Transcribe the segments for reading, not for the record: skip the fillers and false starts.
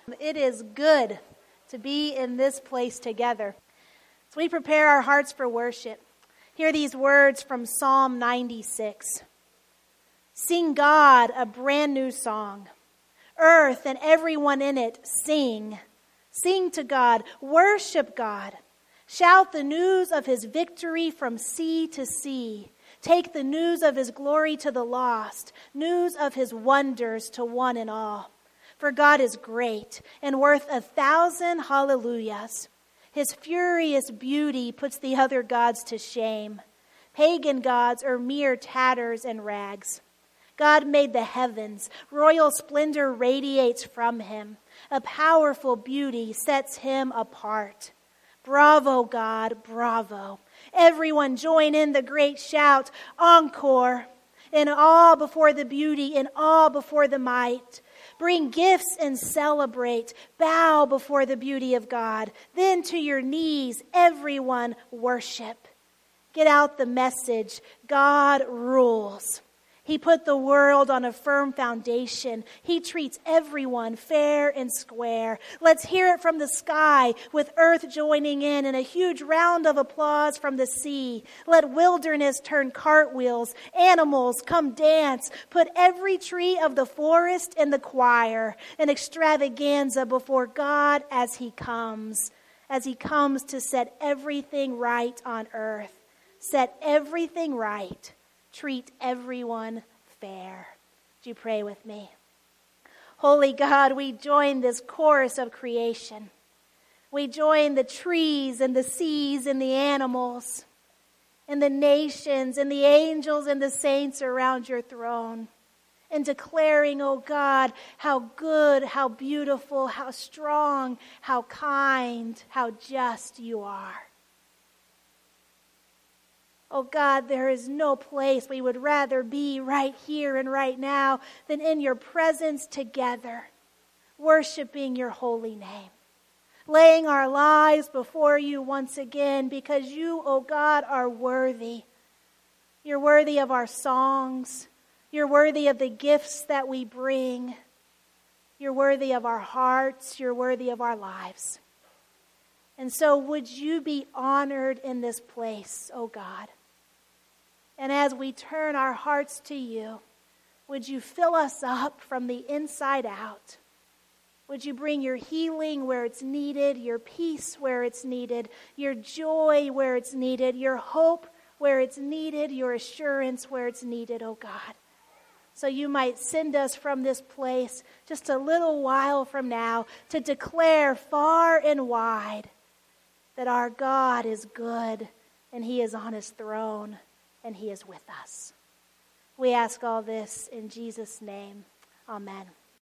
It is good to be in this place together. As we prepare our hearts for worship, hear these words from Psalm 96. Sing God a brand new song. Earth and everyone in it, sing. Sing to God, worship God. Shout the news of his victory from sea to sea. Take the news of his glory to the lost, news of his wonders to one and all. For God is great and worth 1,000 hallelujahs. His furious beauty puts the other gods to shame. Pagan gods are mere tatters and rags. God made the heavens. Royal splendor radiates from him. A powerful beauty sets him apart. Bravo, God, bravo. Everyone join in the great shout, encore. In awe before the beauty, in awe before the might. Bring gifts and celebrate. Bow before the beauty of God. Then to your knees, everyone worship. Get out the message. God rules. He put the world on a firm foundation. He treats everyone fair and square. Let's hear it from the sky with earth joining in and a huge round of applause from the sea. Let wilderness turn cartwheels. Animals come dance. Put every tree of the forest in the choir. An extravaganza before God as he comes to set everything right on earth. Set everything right. Treat everyone fair. Would you pray with me? Holy God, we join this chorus of creation. We join the trees and the seas and the animals and the nations and the angels and the saints around your throne and declaring, oh God, how good, how beautiful, how strong, how kind, how just you are. Oh God, there is no place we would rather be right here and right now than in your presence together, worshiping your holy name, laying our lives before you once again because you, oh God, are worthy. You're worthy of our songs. You're worthy of the gifts that we bring. You're worthy of our hearts. You're worthy of our lives. And so would you be honored in this place, oh God? And as we turn our hearts to you, would you fill us up from the inside out? Would you bring your healing where it's needed, your peace where it's needed, your joy where it's needed, your hope where it's needed, your assurance where it's needed, oh God. So you might send us from this place just a little while from now to declare far and wide that our God is good and he is on his throne. And he is with us. We ask all this in Jesus' name. Amen.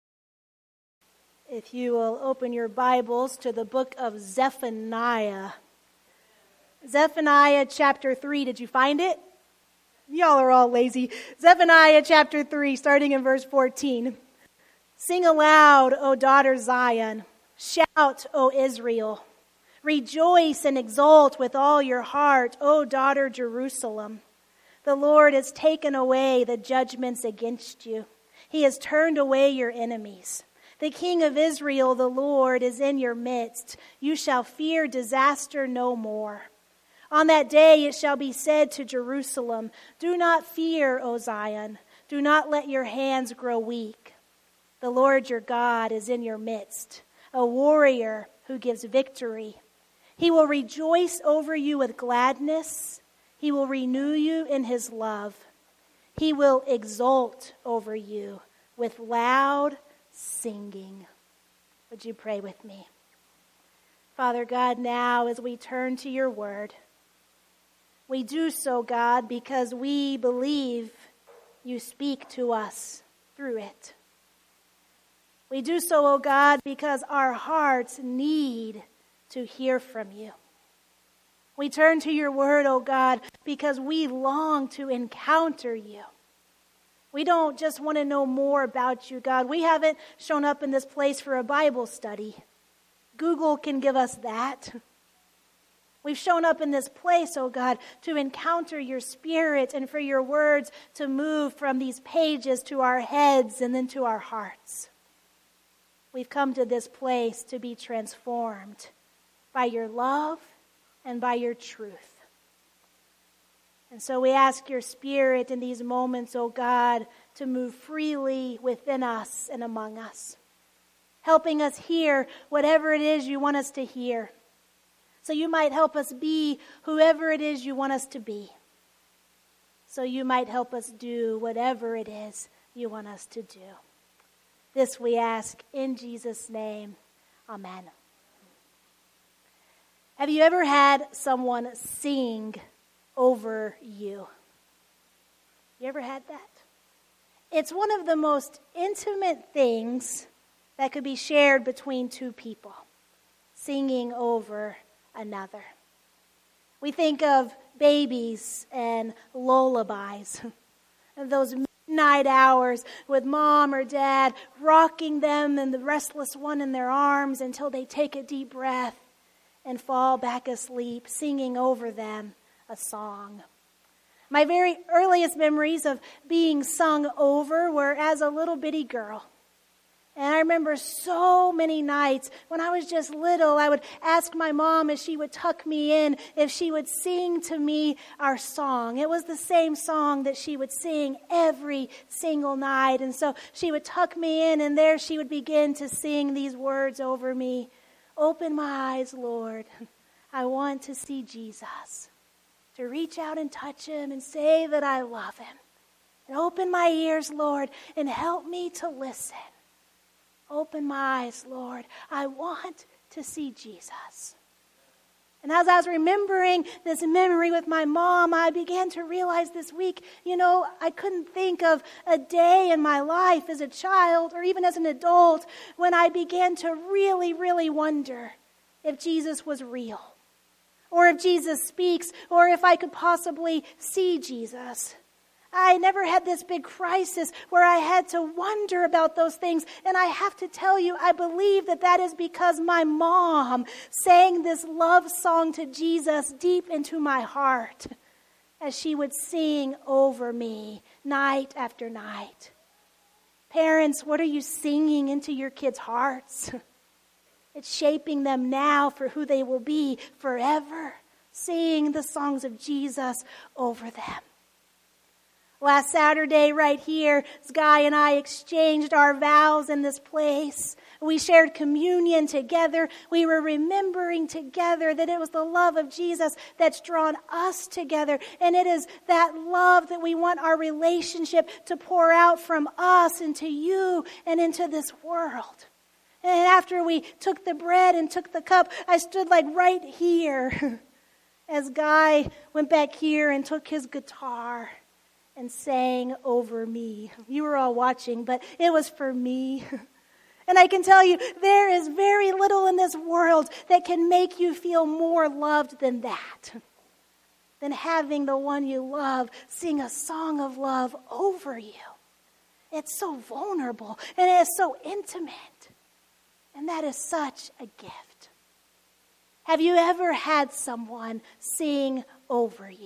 If you will open your Bibles to the book of Zephaniah. Zephaniah chapter 3. Did you find it? Y'all are all lazy. Zephaniah chapter 3, starting in verse 14. Sing aloud, O daughter Zion. Shout, O Israel. Rejoice and exult with all your heart, O daughter Jerusalem. The Lord has taken away the judgments against you. He has turned away your enemies. The King of Israel, the Lord, is in your midst. You shall fear disaster no more. On that day it shall be said to Jerusalem, do not fear, O Zion. Do not let your hands grow weak. The Lord your God is in your midst, a warrior who gives victory. He will rejoice over you with gladness. He will renew you in his love. He will exult over you with loud singing. Would you pray with me? Father God, now as we turn to your word, we do so, God, because we believe you speak to us through it. We do so, oh God, because our hearts need to hear from you. We turn to your word, oh God, because we long to encounter you. We don't just want to know more about you, God. We haven't shown up in this place for a Bible study. Google can give us that. We've shown up in this place, oh God, to encounter your spirit and for your words to move from these pages to our heads and then to our hearts. We've come to this place to be transformed by your love and by your truth. And so we ask your Spirit in these moments, O God, to move freely within us and among us, helping us hear whatever it is you want us to hear, so you might help us be whoever it is you want us to be, so you might help us do whatever it is you want us to do. This we ask in Jesus' name. Amen. Have you ever had someone sing over you? You ever had that? It's one of the most intimate things that could be shared between two people, singing over another. We think of babies and lullabies, and those midnight hours with mom or dad rocking them and the restless one in their arms until they take a deep breath and fall back asleep, singing over them a song. My very earliest memories of being sung over were as a little bitty girl. And I remember so many nights when I was just little, I would ask my mom if she would tuck me in, if she would sing to me our song. It was the same song that she would sing every single night. And so she would tuck me in, and there she would begin to sing these words over me. Open my eyes, Lord. I want to see Jesus. To reach out and touch him and say that I love him. And open my ears, Lord, and help me to listen. Open my eyes, Lord. I want to see Jesus. And as I was remembering this memory with my mom, I began to realize this week, I couldn't think of a day in my life as a child or even as an adult when I began to really, really wonder if Jesus was real, or if Jesus speaks, or if I could possibly see Jesus. I never had this big crisis where I had to wonder about those things. And I have to tell you, I believe that is because my mom sang this love song to Jesus deep into my heart as she would sing over me night after night. Parents, what are you singing into your kids' hearts? It's shaping them now for who they will be forever. Sing the songs of Jesus over them. Last Saturday, right here, Guy and I exchanged our vows in this place. We shared communion together. We were remembering together that it was the love of Jesus that's drawn us together. And it is that love that we want our relationship to pour out from us into you and into this world. And after we took the bread and took the cup, I stood like right here as Guy went back here and took his guitar and sang over me. You were all watching, but it was for me. And I can tell you, there is very little in this world that can make you feel more loved than that. Than having the one you love sing a song of love over you. It's so vulnerable and it's so intimate. And that is such a gift. Have you ever had someone sing over you?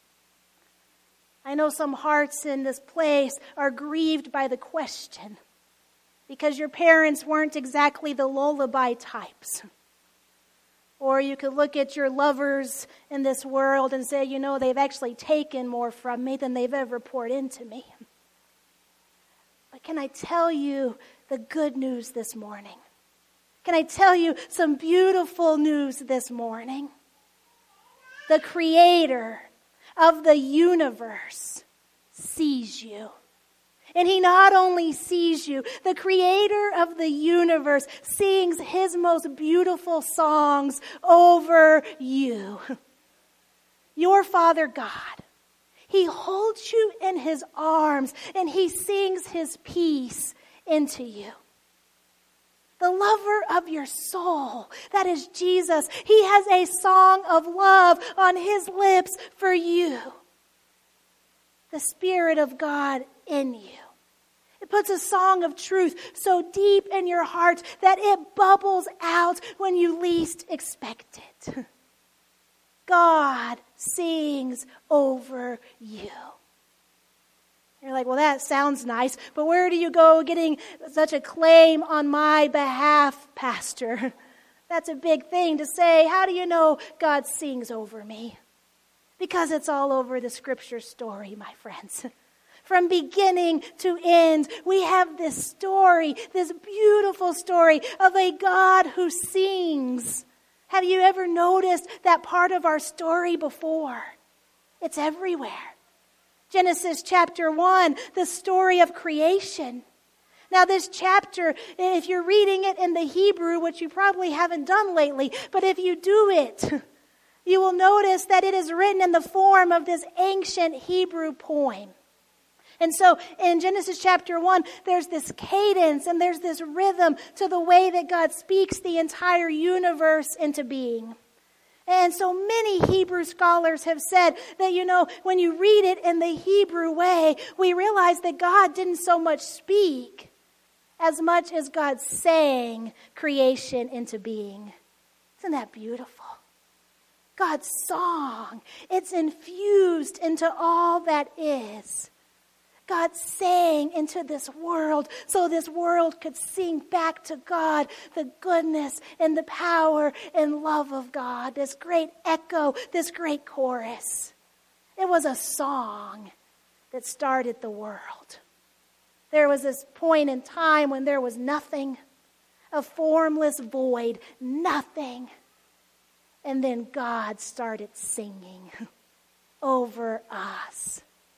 I know some hearts in this place are grieved by the question because your parents weren't exactly the lullaby types. Or you could look at your lovers in this world and say, they've actually taken more from me than they've ever poured into me. But can I tell you the good news this morning? Can I tell you some beautiful news this morning? The Creator of the universe sees you. And he not only sees you, the Creator of the universe sings his most beautiful songs over you. Your Father God, he holds you in his arms and he sings his peace into you. The lover of your soul, that is Jesus. He has a song of love on his lips for you. The Spirit of God in you. It puts a song of truth so deep in your heart that it bubbles out when you least expect it. God sings over you. You're like, well, that sounds nice, but where do you go getting such a claim on my behalf, Pastor? That's a big thing to say. How do you know God sings over me? Because it's all over the Scripture story, my friends. From beginning to end, we have this story, this beautiful story of a God who sings. Have you ever noticed that part of our story before? It's everywhere. Genesis chapter 1, the story of creation. Now this chapter, if you're reading it in the Hebrew, which you probably haven't done lately, but if you do it, you will notice that it is written in the form of this ancient Hebrew poem. And so in Genesis chapter 1, there's this cadence and there's this rhythm to the way that God speaks the entire universe into being. And so many Hebrew scholars have said that, when you read it in the Hebrew way, we realize that God didn't so much speak as much as God sang creation into being. Isn't that beautiful? God's song, it's infused into all that is. God sang into this world so this world could sing back to God the goodness and the power and love of God. This great echo, this great chorus. It was a song that started the world. There was this point in time when there was nothing, a formless void, nothing. And then God started singing over us.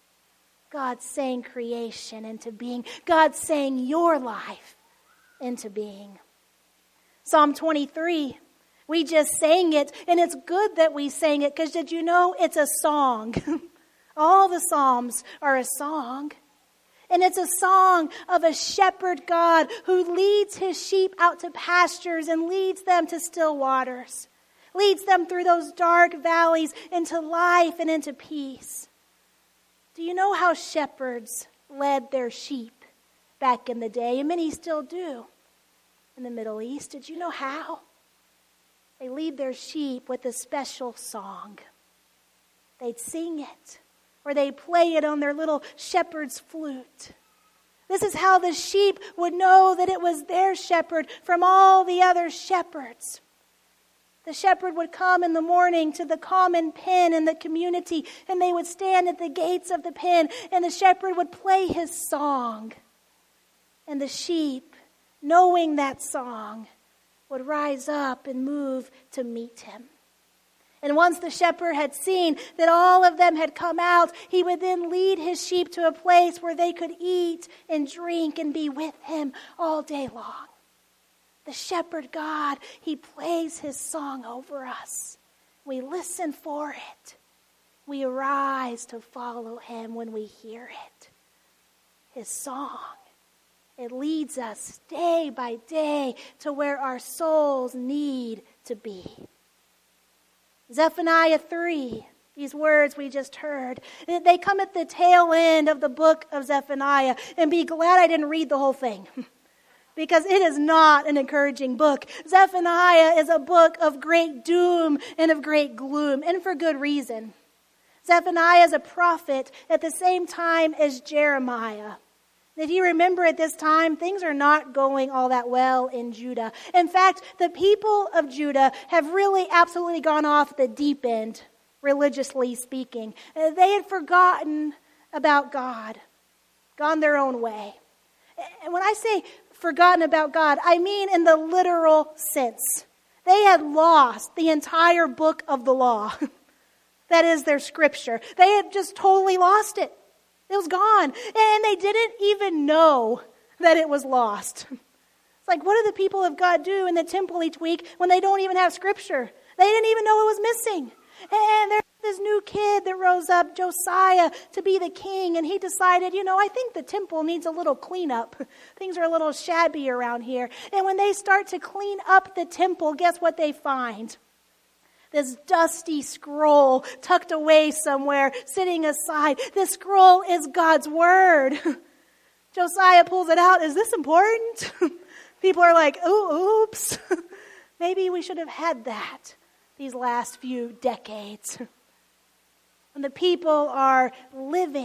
God sang creation into being. God sang your life into being. Psalm 23, we just sang it, and it's good that we sang it, because did you know it's a song? All the Psalms are a song. And it's a song of a shepherd God who leads his sheep out to pastures and leads them to still waters. Leads them through those dark valleys into life and into peace. Do you know how shepherds led their sheep back in the day? And many still do in the Middle East. Did you know how? They lead their sheep with a special song. They'd sing it, or they'd play it on their little shepherd's flute. This is how the sheep would know that it was their shepherd from all the other shepherds. The shepherd would come in the morning to the common pen in the community, and they would stand at the gates of the pen, and the shepherd would play his song. And the sheep, knowing that song, would rise up and move to meet him. And once the shepherd had seen that all of them had come out, he would then lead his sheep to a place where they could eat and drink and be with him all day long. The shepherd God, he plays his song over us. We listen for it. We arise to follow him when we hear it. His song, it leads us day by day to where our souls need to be. Zephaniah 3, these words we just heard, they come at the tail end of the book of Zephaniah. And be glad I didn't read the whole thing. Because it is not an encouraging book. Zephaniah is a book of great doom and of great gloom, and for good reason. Zephaniah is a prophet at the same time as Jeremiah. If you remember at this time, things are not going all that well in Judah. In fact, the people of Judah have really absolutely gone off the deep end, religiously speaking. They had forgotten about God, gone their own way. And when I say forgotten about God, I mean in the literal sense. They had lost the entire book of the law. That is their scripture. They had just totally lost it. It was gone. And they didn't even know that it was lost. It's like, what do the people of God do in the temple each week when they don't even have scripture? They didn't even know it was missing. And there's this new kid that rose up, Josiah, to be the king. And he decided, I think the temple needs a little cleanup. Things are a little shabby around here. And when they start to clean up the temple, guess what they find? This dusty scroll tucked away somewhere, sitting aside. This scroll is God's word. Josiah pulls it out. Is this important? People are like, oh, oops. Maybe we should have had that these last few decades. When the people are living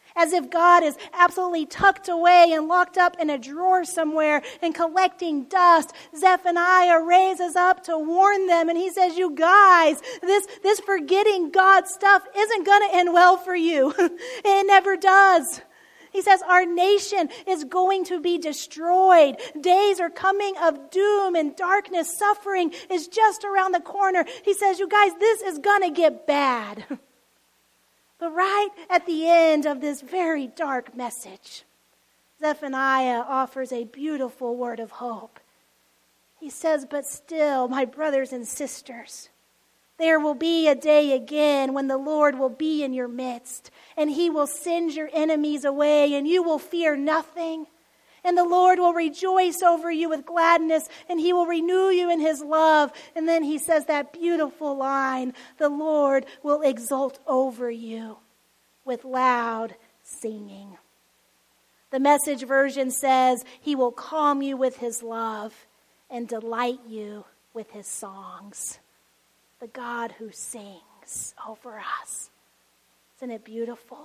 As if God is absolutely tucked away and locked up in a drawer somewhere and collecting dust. Zephaniah raises up to warn them, and he says, you guys, this forgetting God stuff isn't going to end well for you. It never does. He says our nation is going to be destroyed. Days are coming of doom and darkness. Suffering is just around the corner. He says, you guys, this is going to get bad. But right at the end of this very dark message, Zephaniah offers a beautiful word of hope. He says, but still, my brothers and sisters, there will be a day again when the Lord will be in your midst, and he will send your enemies away, and you will fear nothing. And the Lord will rejoice over you with gladness, and he will renew you in his love. And then he says that beautiful line, the Lord will exult over you with loud singing. The Message version says he will calm you with his love and delight you with his songs. The God who sings over us. Isn't it beautiful?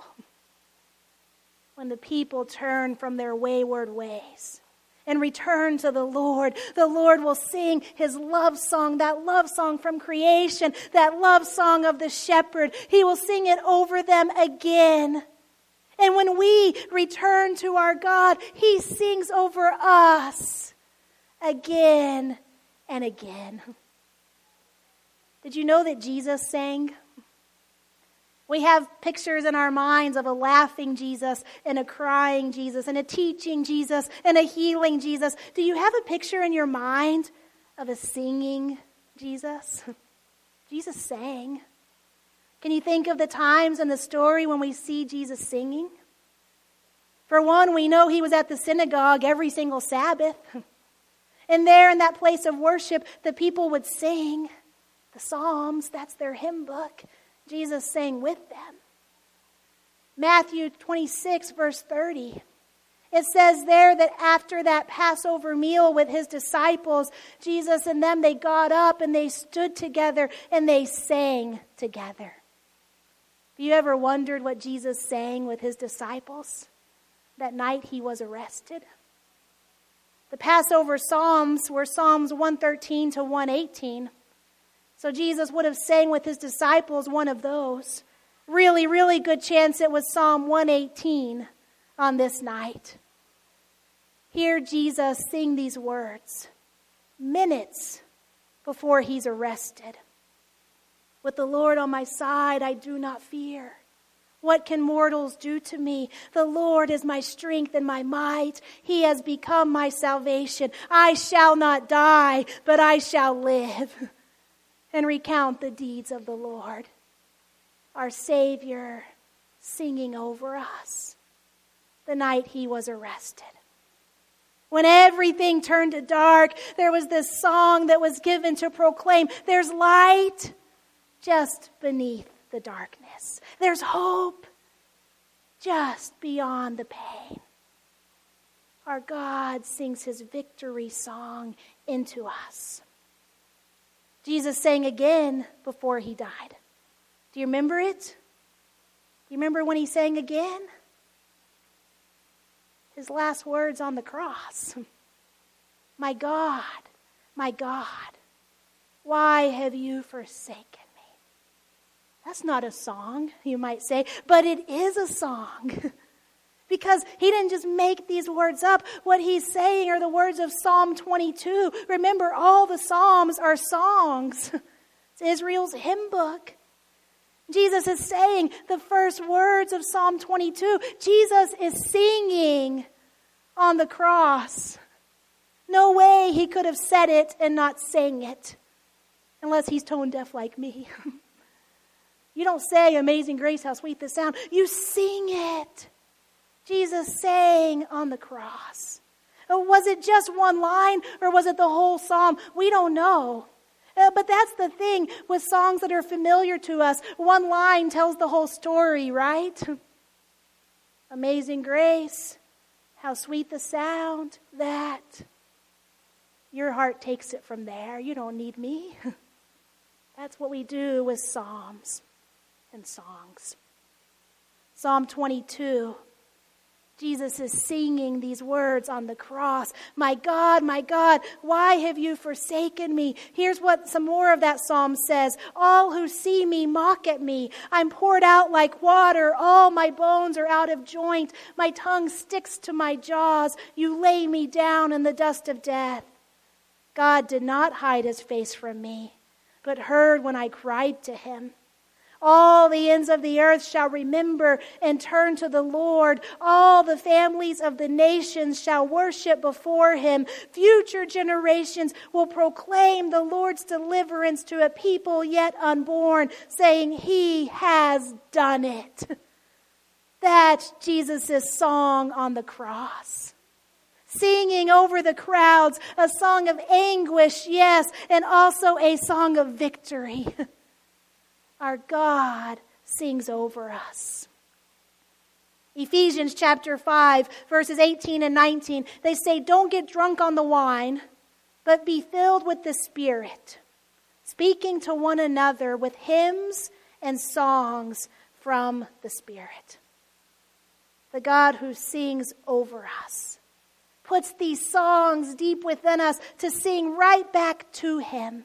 When the people turn from their wayward ways and return to the Lord will sing his love song, that love song from creation, that love song of the shepherd. He will sing it over them again. And when we return to our God, he sings over us again and again. Did you know that Jesus sang? We have pictures in our minds of a laughing Jesus and a crying Jesus and a teaching Jesus and a healing Jesus. Do you have a picture in your mind of a singing Jesus? Jesus sang. Can you think of the times in the story when we see Jesus singing? For one, we know he was at the synagogue every single Sabbath. And there in that place of worship, the people would sing the Psalms. That's their hymn book. Jesus sang with them. Matthew 26, verse 30. It says there that after that Passover meal with his disciples, Jesus and them, they got up and they stood together and they sang together. Have you ever wondered what Jesus sang with his disciples that night he was arrested? The Passover Psalms were Psalms 113 to 118. So Jesus would have sang with his disciples one of those. Really, really good chance it was Psalm 118 on this night. Hear Jesus sing these words minutes before he's arrested. With the Lord on my side, I do not fear. What can mortals do to me? The Lord is my strength and my might. He has become my salvation. I shall not die, but I shall live and recount the deeds of the Lord. Our Savior singing over us the night he was arrested. When everything turned to dark, there was this song that was given to proclaim, there's light just beneath the darkness. There's hope just beyond the pain. Our God sings his victory song into us. Jesus sang again before he died. Do you remember it? Do you remember when he sang again? His last words on the cross. My God, why have you forsaken me? That's not a song, you might say, but it is a song. Because he didn't just make these words up. What he's saying are the words of Psalm 22. Remember, all the Psalms are songs. It's Israel's hymn book. Jesus is saying the first words of Psalm 22. Jesus is singing on the cross. No way he could have said it and not sang it. Unless he's tone deaf like me. You don't say, Amazing Grace, how sweet the sound. You sing it. Jesus sang on the cross. Was it just one line or was it the whole psalm? We don't know. But that's the thing with songs that are familiar to us. One line tells the whole story, right? Amazing Grace, how sweet the sound that. Your heart takes it from there. You don't need me. That's what we do with psalms and songs. Psalm 22. Jesus is singing these words on the cross. My God, why have you forsaken me? Here's what some more of that psalm says. All who see me mock at me. I'm poured out like water. All my bones are out of joint. My tongue sticks to my jaws. You lay me down in the dust of death. God did not hide his face from me, but heard when I cried to him. All the ends of the earth shall remember and turn to the Lord. All the families of the nations shall worship before him. Future generations will proclaim the Lord's deliverance to a people yet unborn, saying, he has done it. That's Jesus' song on the cross. Singing over the crowds, a song of anguish, yes, and also a song of victory. Our God sings over us. Ephesians chapter 5, verses 18 and 19, they say, don't get drunk on the wine, but be filled with the Spirit, speaking to one another with hymns and songs from the Spirit. The God who sings over us puts these songs deep within us to sing right back to him.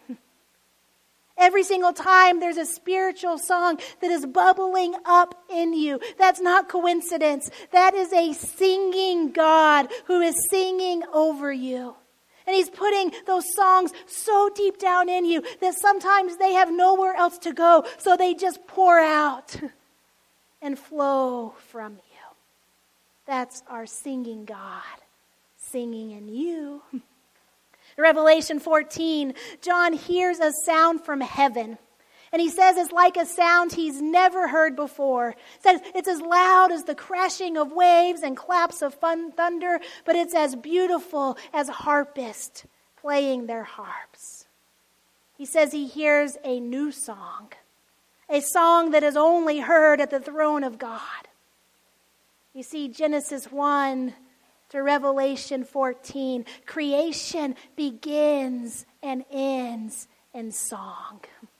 Every single time there's a spiritual song that is bubbling up in you. That's not coincidence. That is a singing God who is singing over you. And he's putting those songs so deep down in you that sometimes they have nowhere else to go. So they just pour out and flow from you. That's our singing God, singing in you. Revelation 14, John hears a sound from heaven. And he says it's like a sound he's never heard before. He says it's as loud as the crashing of waves and claps of thunder, but it's as beautiful as harpists playing their harps. He says he hears a new song, a song that is only heard at the throne of God. You see, Genesis 1 to Revelation 14, creation begins and ends in song.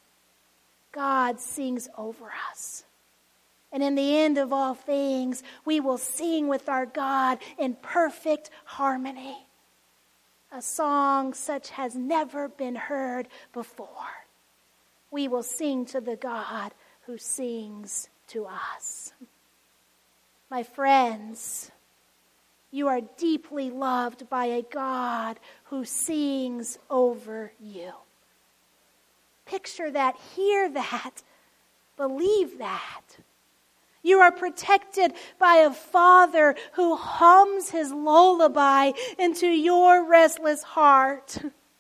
God sings over us. And in the end of all things, we will sing with our God in perfect harmony. A song such has never been heard before. We will sing to the God who sings to us. My friends, you are deeply loved by a God who sings over you. Picture that, hear that, believe that. You are protected by a Father who hums his lullaby into your restless heart.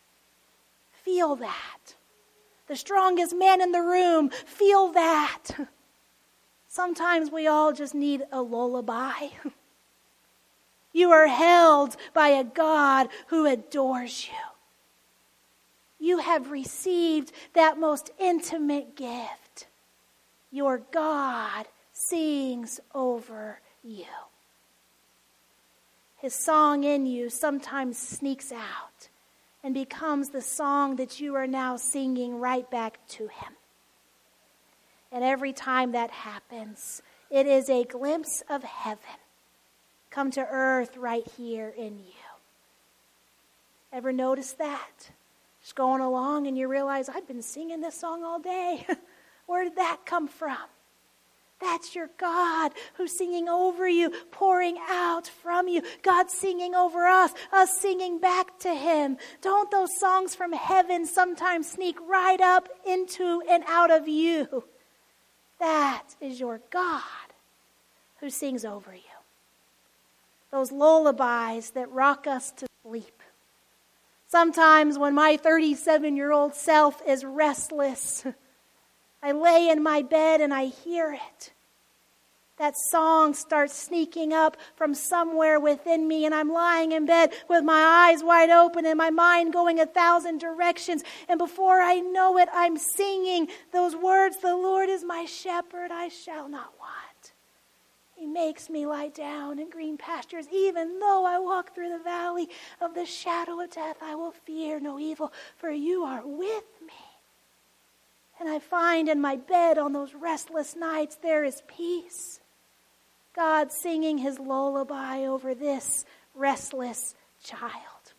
Feel that. The strongest man in the room, feel that. Sometimes we all just need a lullaby. You are held by a God who adores you. You have received that most intimate gift. Your God sings over you. His song in you sometimes sneaks out and becomes the song that you are now singing right back to him. And every time that happens, it is a glimpse of heaven come to earth right here in you. Ever notice that? Just going along and you realize, I've been singing this song all day. Where did that come from? That's your God who's singing over you, pouring out from you. God singing over us singing back to him. Don't those songs from heaven sometimes sneak right up into and out of you? That is your God who sings over you. Those lullabies that rock us to sleep. Sometimes when my 37-year-old self is restless, I lay in my bed and I hear it. That song starts sneaking up from somewhere within me, and I'm lying in bed with my eyes wide open and my mind going 1,000 directions. And before I know it, I'm singing those words, the Lord is my shepherd, I shall not want. He makes me lie down in green pastures. Even though I walk through the valley of the shadow of death, I will fear no evil, for you are with me. And I find in my bed on those restless nights there is peace. God singing his lullaby over this restless child.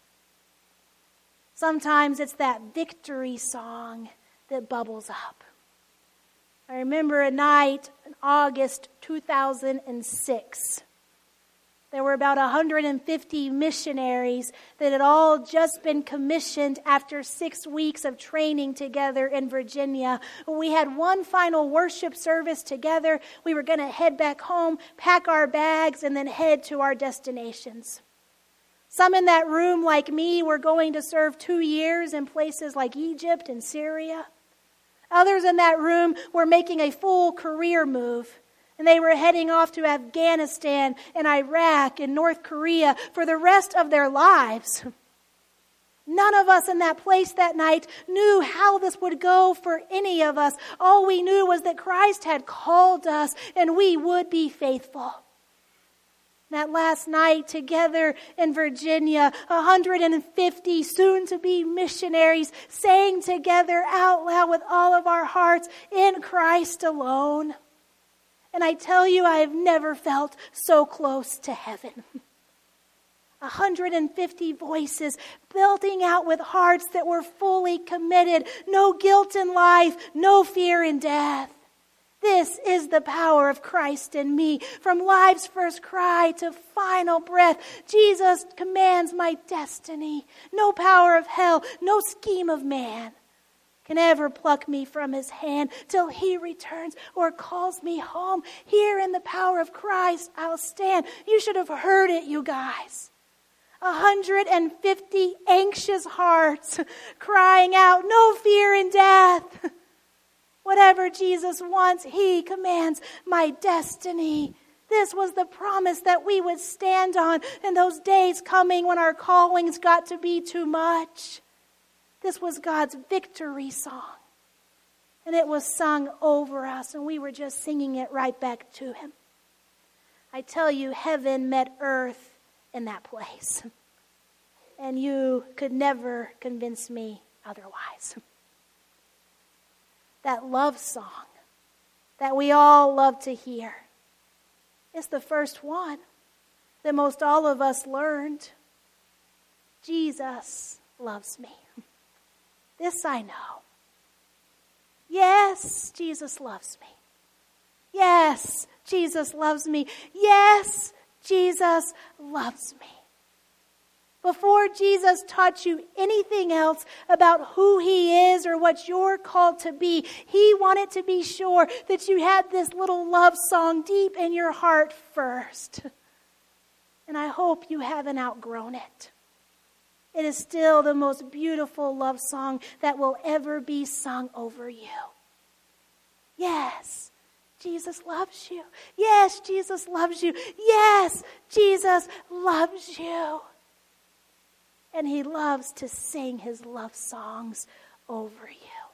Sometimes it's that victory song that bubbles up. I remember a night in August 2006. There were about 150 missionaries that had all just been commissioned after 6 weeks of training together in Virginia. We had one final worship service together. We were going to head back home, pack our bags, and then head to our destinations. Some in that room, like me, were going to serve 2 years in places like Egypt and Syria. Others in that room were making a full career move. And they were heading off to Afghanistan and Iraq and North Korea for the rest of their lives. None of us in that place that night knew how this would go for any of us. All we knew was that Christ had called us and we would be faithful. That last night together in Virginia, 150 soon-to-be missionaries sang together out loud with all of our hearts, in Christ alone. And I tell you, I have never felt so close to heaven. 150 voices belting out with hearts that were fully committed. No guilt in life, no fear in death. This is the power of Christ in me. From life's first cry to final breath, Jesus commands my destiny. No power of hell, no scheme of man can ever pluck me from his hand till he returns or calls me home. Here in the power of Christ I'll stand. You should have heard it, you guys. 150 anxious hearts crying out, no fear in death. Whatever Jesus wants, he commands my destiny. This was the promise that we would stand on in those days coming when our callings got to be too much. This was God's victory song. And it was sung over us, and we were just singing it right back to him. I tell you, heaven met earth in that place. And you could never convince me otherwise. That love song that we all love to hear is the first one that most all of us learned. Jesus loves me. This I know. Yes, Jesus loves me. Yes, Jesus loves me. Yes, Jesus loves me. Before Jesus taught you anything else about who he is or what you're called to be, he wanted to be sure that you had this little love song deep in your heart first. And I hope you haven't outgrown it. It is still the most beautiful love song that will ever be sung over you. Yes, Jesus loves you. Yes, Jesus loves you. Yes, Jesus loves you. And he loves to sing his love songs over you.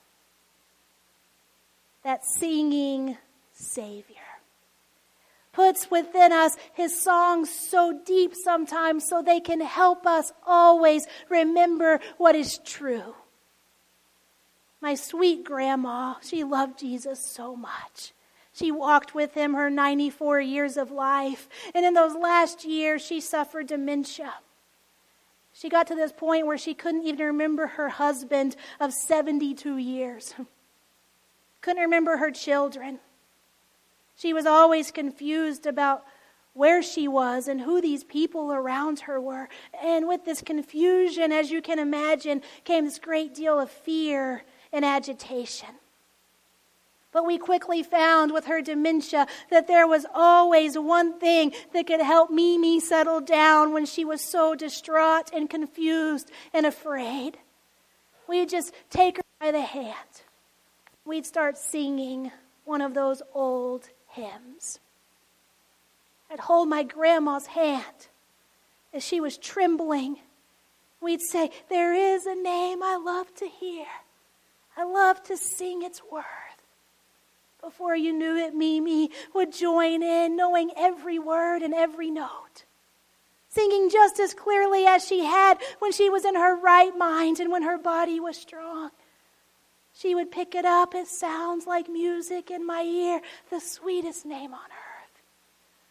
That singing Savior puts within us his songs so deep sometimes so they can help us always remember what is true. My sweet grandma, she loved Jesus so much. She walked with him her 94 years of life. And in those last years, she suffered dementia. She got to this point where she couldn't even remember her husband of 72 years. Couldn't remember her children. She was always confused about where she was and who these people around her were. And with this confusion, as you can imagine, came this great deal of fear and agitation. But we quickly found with her dementia that there was always one thing that could help Mimi settle down when she was so distraught and confused and afraid. We'd just take her by the hand. We'd start singing one of those old hymns. I'd hold my grandma's hand as she was trembling. We'd say, there is a name I love to hear. I love to sing its worth. Before you knew it, Mimi would join in, knowing every word and every note. Singing just as clearly as she had when she was in her right mind and when her body was strong. She would pick it up. It sounds like music in my ear, the sweetest name on earth.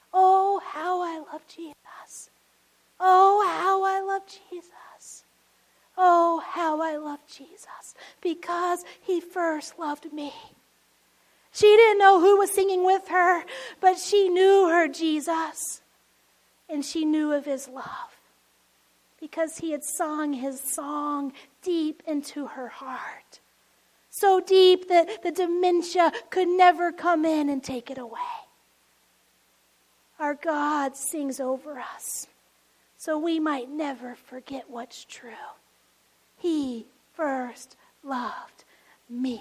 Oh, how I love Jesus. Oh, how I love Jesus. Oh, how I love Jesus, because he first loved me. She didn't know who was singing with her, but she knew her Jesus. And she knew of his love, because he had sung his song deep into her heart. So deep that the dementia could never come in and take it away. Our God sings over us, so we might never forget what's true. He first loved me.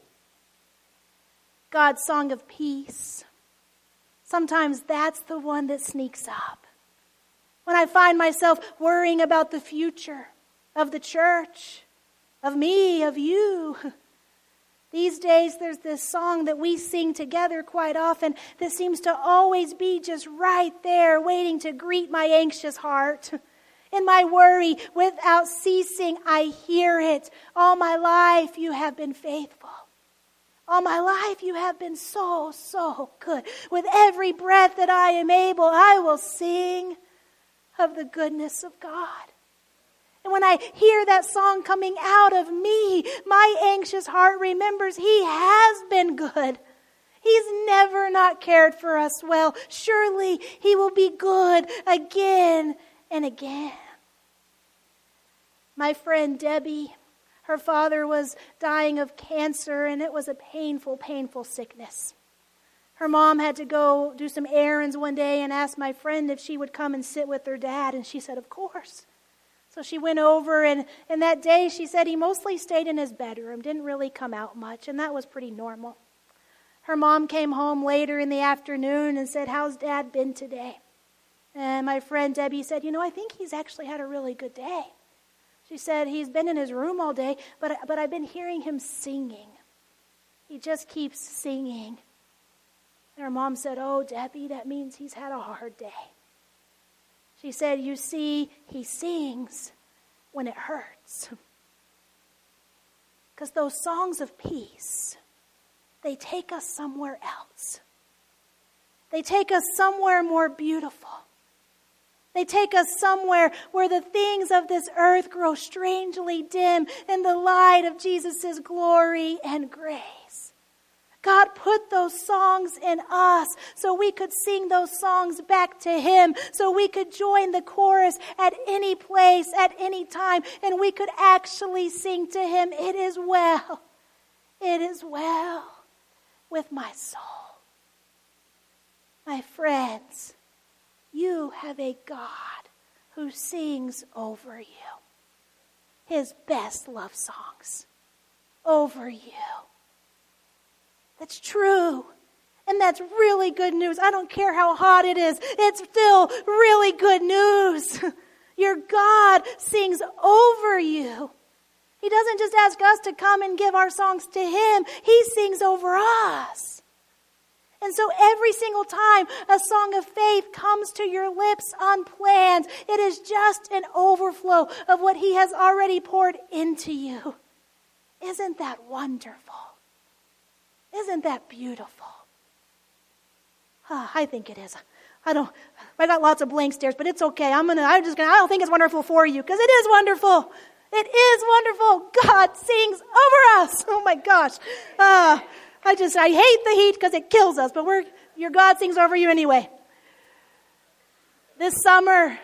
God's song of peace. Sometimes that's the one that sneaks up. When I find myself worrying about the future of the church, of me, of you. These days there's this song that we sing together quite often that seems to always be just right there waiting to greet my anxious heart. In my worry, without ceasing, I hear it. All my life you have been faithful. All my life you have been so, so good. With every breath that I am able, I will sing of the goodness of God. And when I hear that song coming out of me, my anxious heart remembers he has been good. He's never not cared for us well. Surely he will be good again and again. My friend Debbie, her father was dying of cancer, and it was a painful, painful sickness. Her mom had to go do some errands one day and asked my friend if she would come and sit with her dad, and she said, of course. So she went over, and that day she said he mostly stayed in his bedroom, didn't really come out much, and that was pretty normal. Her mom came home later in the afternoon and said, how's Dad been today? And my friend Debbie said, I think he's actually had a really good day. She said, he's been in his room all day, but I've been hearing him singing. He just keeps singing. And her mom said, oh, Debbie, that means he's had a hard day. She said, you see, he sings when it hurts. Because those songs of peace, they take us somewhere else. They take us somewhere more beautiful. They take us somewhere where the things of this earth grow strangely dim in the light of Jesus' glory and grace. God put those songs in us so we could sing those songs back to him, so we could join the chorus at any place, at any time, and we could actually sing to him, it is well with my soul. My friends, you have a God who sings over you his best love songs over you. That's true. And that's really good news. I don't care how hot it is. It's still really good news. Your God sings over you. He doesn't just ask us to come and give our songs to him. He sings over us. And so every single time a song of faith comes to your lips unplanned, it is just an overflow of what he has already poured into you. Isn't that wonderful? Isn't that beautiful? I think it is. I got lots of blank stares, but it's okay. I don't think it's wonderful for you, because it is wonderful. It is wonderful. God sings over us. Oh my gosh. I hate the heat because it kills us, but your God sings over you anyway. This summer,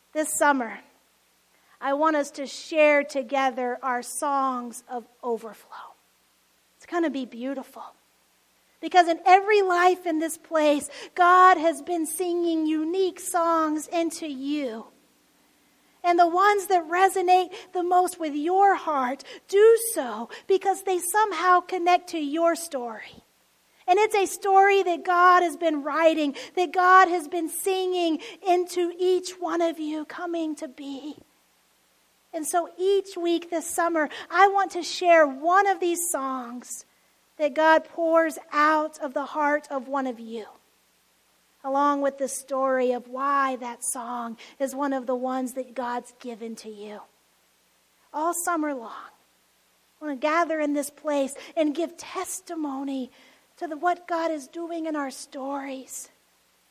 I want us to share together our songs of overflow. It's going to be beautiful. Because in every life in this place, God has been singing unique songs into you. And the ones that resonate the most with your heart do so because they somehow connect to your story. And it's a story that God has been writing, that God has been singing into each one of you coming to be. And so each week this summer, I want to share one of these songs that God pours out of the heart of one of you, along with the story of why that song is one of the ones that God's given to you. All summer long, I want to gather in this place and give testimony to what God is doing in our stories.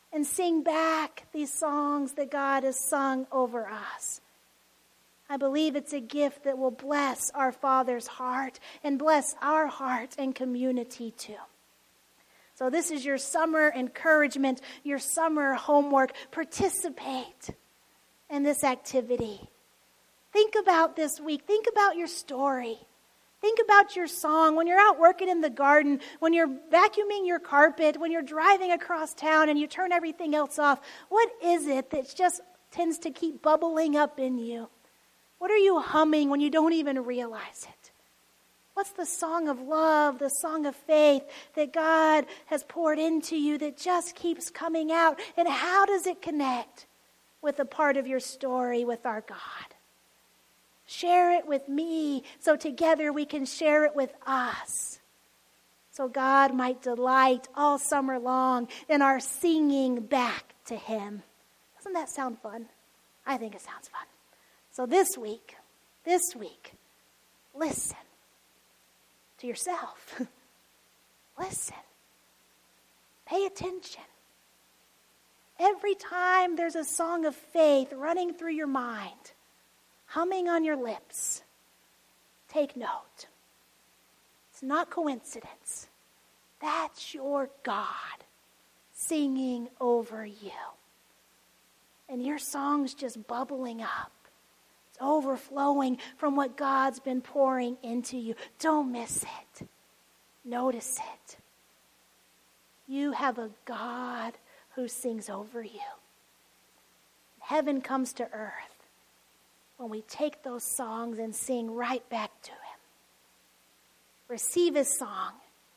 and sing back these songs that God has sung over us. I believe it's a gift that will bless our Father's heart and bless our heart and community too. So this is your summer encouragement, your summer homework. Participate in this activity. Think about this week. Think about your story. Think about your song when you're out working in the garden, when you're vacuuming your carpet, when you're driving across town and you turn everything else off. What is it that just tends to keep bubbling up in you? What are you humming when you don't even realize it? What's the song of love, the song of faith that God has poured into you that just keeps coming out? And how does it connect with a part of your story with our God? Share it with me so together we can share it with us. So God might delight all summer long in our singing back to Him. Doesn't that sound fun? I think it sounds fun. So this week, listen to yourself. Listen. Pay attention. Every time there's a song of faith running through your mind, humming on your lips, take note. It's not coincidence. That's your God singing over you. And your song's just bubbling up. It's overflowing from what God's been pouring into you. Don't miss it. Notice it. You have a God who sings over you. Heaven comes to earth when we take those songs and sing right back to Him. Receive His song.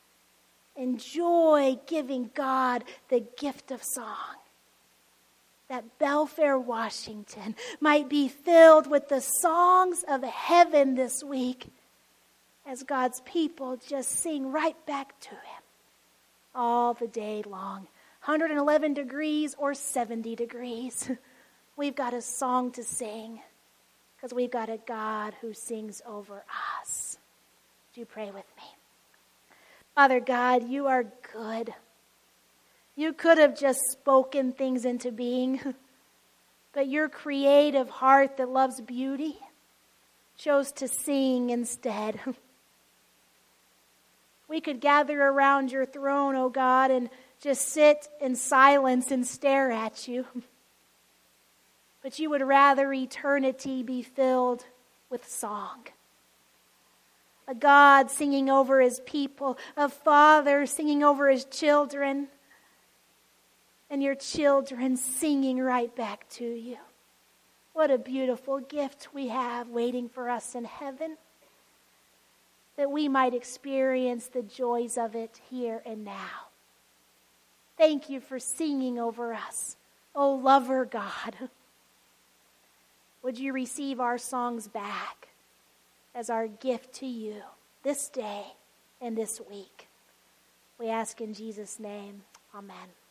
Enjoy giving God the gift of song. That Belfair, Washington might be filled with the songs of heaven this week as God's people just sing right back to Him all the day long. 111 degrees or 70 degrees. We've got a song to sing because we've got a God who sings over us. Do you pray with me? Father God, you are good. You could have just spoken things into being, but your creative heart that loves beauty chose to sing instead. We could gather around your throne, O God, and just sit in silence and stare at you. But you would rather eternity be filled with song. A God singing over His people, a Father singing over His children, and your children singing right back to you. What a beautiful gift we have waiting for us in heaven, that we might experience the joys of it here and now. Thank you for singing over us, O lover God. Would you receive our songs back as our gift to you this day and this week? We ask in Jesus' name, amen.